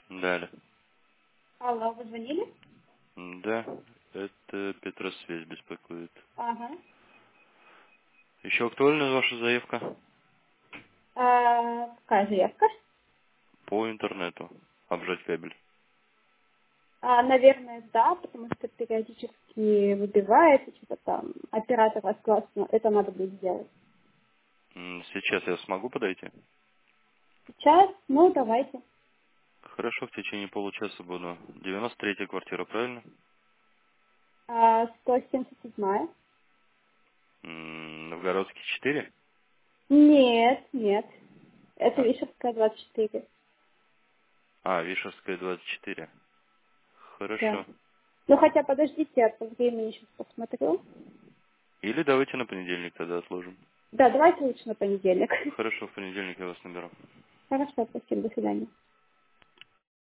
Далее. Алло, вы звонили? Да, это Петросвязь беспокоит. Ага. Еще актуальна ваша заявка? Какая заявка? По интернету. Обжать кабель. Наверное, да, потому что периодически выбивается, что-то там оператор согласно, это надо будет сделать. Сейчас я смогу подойти? Сейчас, ну, давайте. Хорошо, в течение получаса буду. 93-я квартира, правильно? 177. Новгородский 4? Нет, нет. Это А, Вишерская, 24. Вишерская 24. Да. Хорошо. Ну, хотя, подождите, я по времени сейчас посмотрю. Или давайте на понедельник тогда отложим. Да, давайте лучше на понедельник. Хорошо, в понедельник я вас наберу. Хорошо, спасибо, до свидания.